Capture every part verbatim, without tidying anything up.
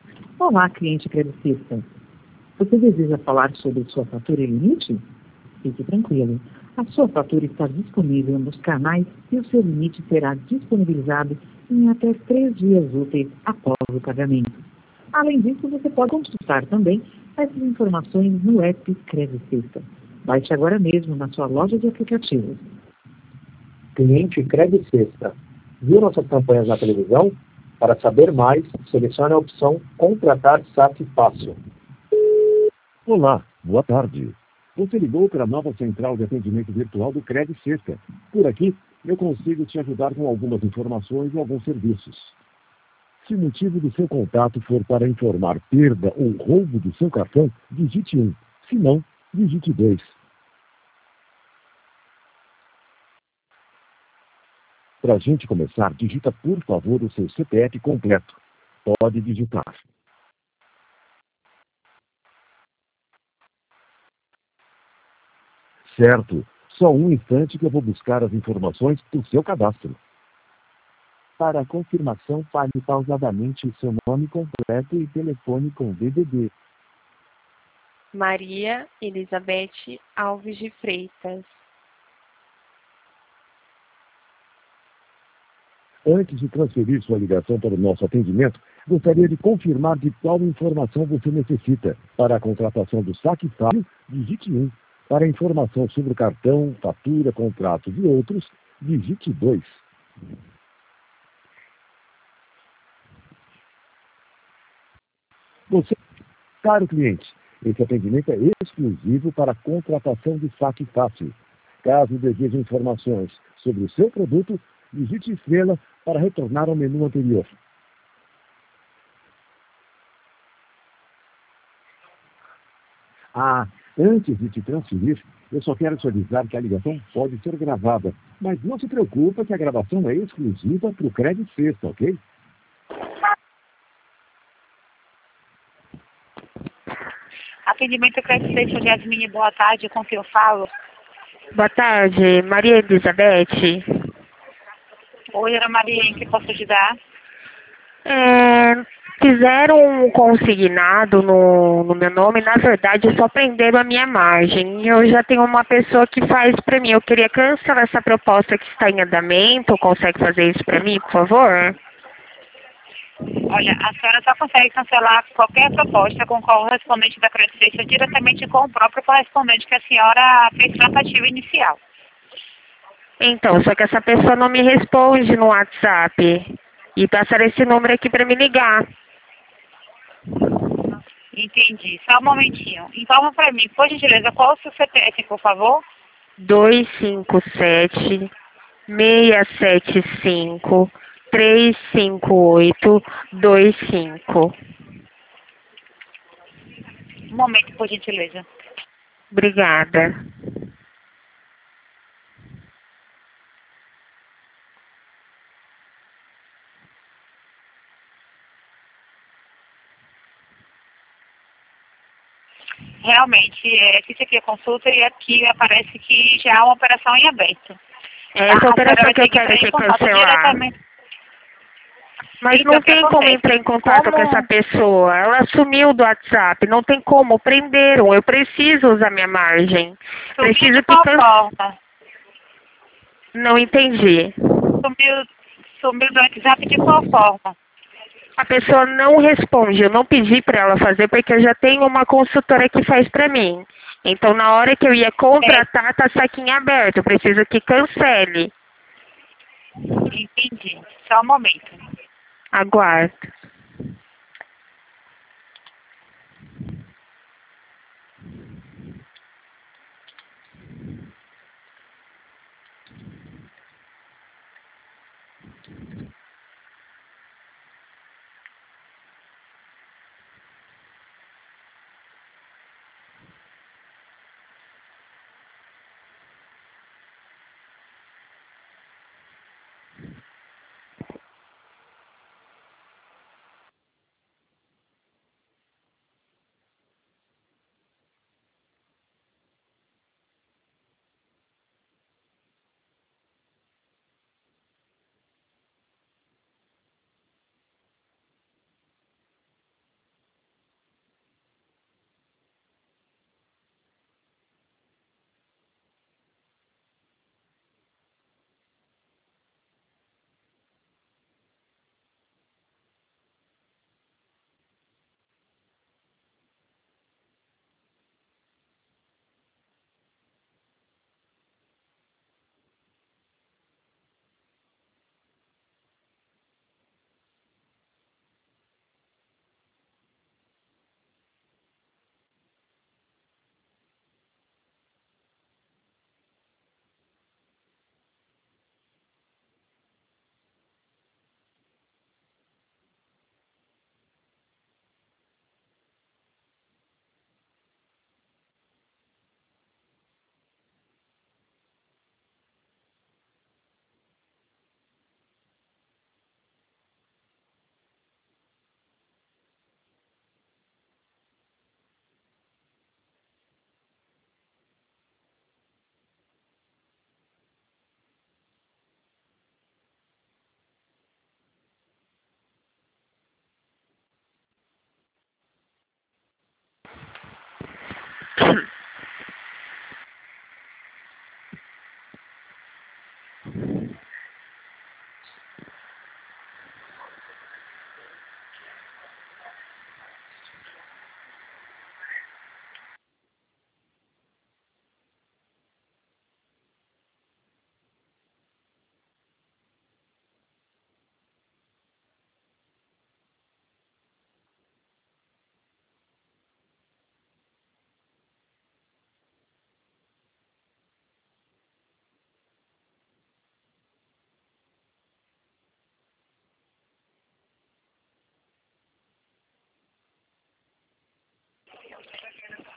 Olá, cliente credicista. Você deseja falar sobre sua fatura e limite? Fique tranquilo. A sua fatura está disponível nos canais e o seu limite será disponibilizado em até três dias úteis após o pagamento. Além disso, você pode consultar também essas informações no app Credicista. Baixe agora mesmo na sua loja de aplicativos. Cliente Credicista. Viu nossas campanhas na televisão? Para saber mais, selecione a opção Contratar Saque Fácil. Olá, boa tarde. Você ligou para a nova central de atendimento virtual do Credicista. Por aqui, eu consigo te ajudar com algumas informações e alguns serviços. Se o motivo do seu contato for para informar perda ou roubo do seu cartão, digite um. Se não, digite dois. Para a gente começar, digita por favor o seu C P F completo. Pode digitar. Certo. Só um instante que eu vou buscar as informações do seu cadastro. Para a confirmação, fale pausadamente seu nome completo e telefone com D D D. Maria Elizabeth Alves de Freitas. Antes de transferir sua ligação para o nosso atendimento, gostaria de confirmar de qual informação você necessita. Para a contratação do saque fácil, digite um. Para a informação sobre o cartão, fatura, contratos e outros, digite dois. Você, caro cliente, esse atendimento é exclusivo para a contratação de saque fácil. Caso deseje informações sobre o seu produto, digite estrela para retornar ao menu anterior. Ah, antes de te transferir, eu só quero te avisar que a ligação pode ser gravada, mas não se preocupe que a gravação é exclusiva para o Credicista, ok? Atendimento Credicista, Jasmine, boa tarde, com quem eu falo? Boa tarde, Maria Elizabeth. Oi, Ana Maria, em que posso ajudar? É, fizeram um consignado no, no meu nome, na verdade só prenderam a minha margem. Eu já tenho uma pessoa que faz para mim. Eu queria cancelar essa proposta que está em andamento. Consegue fazer isso para mim, por favor? Olha, a senhora só consegue cancelar qualquer proposta com o correspondente da Credicista diretamente com o próprio correspondente que a senhora fez tratativa inicial. Então, só que essa pessoa não me responde no WhatsApp. E passaram esse número aqui para me ligar. Entendi. Só um momentinho. Informa para mim, por gentileza, qual o seu C P F, por favor? dois cinco sete, seis sete cinco, três cinco oito, dois cinco. Um momento, por gentileza. Obrigada. Realmente, é, fiz aqui a consulta e aqui aparece que já há uma operação em aberto. É essa A operação senhora que eu vai ter quero entrar aqui em contato cancelar. diretamente. Mas Então, não o que tem como acontece? entrar em contato Como- com essa pessoa. Ela sumiu do WhatsApp. Não tem como. Prenderam. Eu preciso usar minha margem. Sumiu Preciso de que qual can... forma? Não entendi. Sumiu, sumiu do WhatsApp de qual forma? A pessoa não responde. Eu não pedi para ela fazer porque eu já tenho uma consultora que faz para mim. Então, na hora que eu ia contratar, tá saquinho aberto. Eu preciso que cancele. Entendi. Só um momento. Aguardo.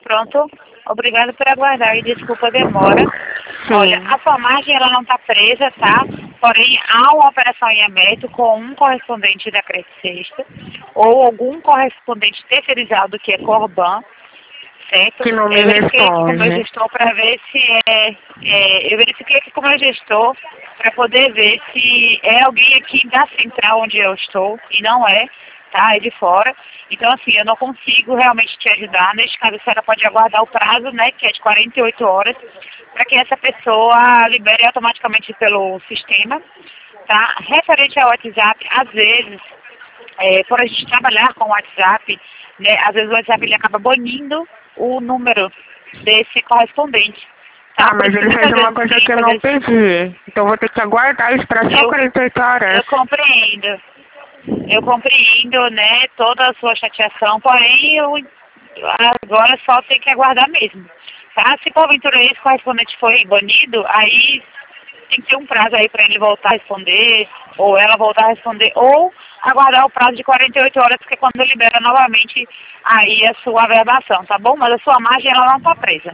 Pronto. Obrigada por aguardar e desculpa a demora. Sim. Olha, a sua margem ela não está presa, tá? Porém, há uma operação em aberto com um correspondente da Crédito Sexta ou algum correspondente terceirizado que é Corban, certo? Que não me eu verifiquei aqui com o meu responde. gestor para ver se é, é... Eu verifiquei aqui com o meu gestor para poder ver se é alguém aqui da central onde eu estou, e não é, tá? É de fora. Então, assim, eu não consigo realmente te ajudar. Neste caso, a senhora pode aguardar o prazo, né, que é de quarenta e oito horas, para que essa pessoa libere automaticamente pelo sistema, tá? Referente ao WhatsApp, às vezes, é, por a gente trabalhar com o WhatsApp, né, às vezes o WhatsApp ele acaba banindo o número desse correspondente. Tá, mas ele fez uma coisa que eu não fazer... pedi. Então vou ter que aguardar e esperar só Eu- quarenta e oito horas. Eu compreendo. Eu compreendo, né, toda a sua chateação, porém, eu agora só tem que aguardar mesmo. Tá? Se porventura esse correspondente foi banido, aí tem que ter um prazo aí para ele voltar a responder, ou ela voltar a responder, ou aguardar o prazo de quarenta e oito horas, que é quando libera novamente aí a sua averbação, tá bom? Mas a sua margem, ela não está presa.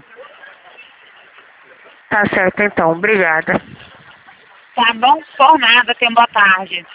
Tá certo, então. Obrigada. Tá bom? Por nada, tenha boa tarde.